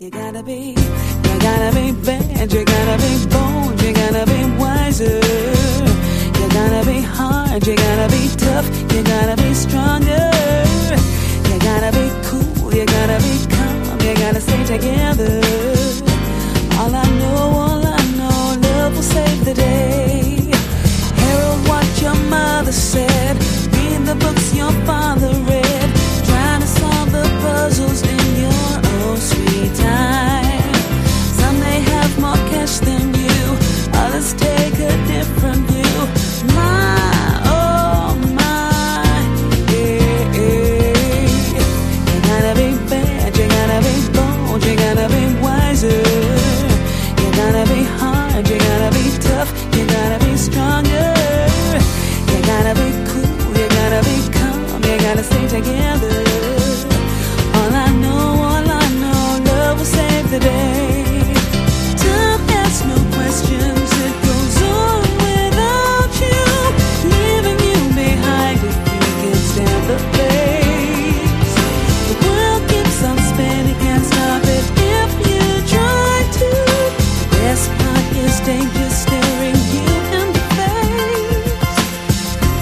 You gotta be bad, you gotta be bold, you gotta be wiser. You gotta be hard, you gotta be tough, you gotta be stronger. You gotta be cool, you gotta be calm, you gotta stay together. All I know, love will save the day. Herald what your mother said, read the books your father read, trying to solve the puzzles in your own sweet time. Some may have more cash than you, others take a different view. My, oh my, yeah, yeah. You gotta be bad, you gotta be bold, you gotta be wiser. You gotta be hard, you gotta be tough, you gotta be stronger. You gotta be cool, you gotta be calm, you gotta stay together. All I know, love will save the day. Time asks no questions, it goes on without you, leaving you behind if you can stand the pace. The world keeps on spinning, can't stop it if you try to. The best part is dangerous.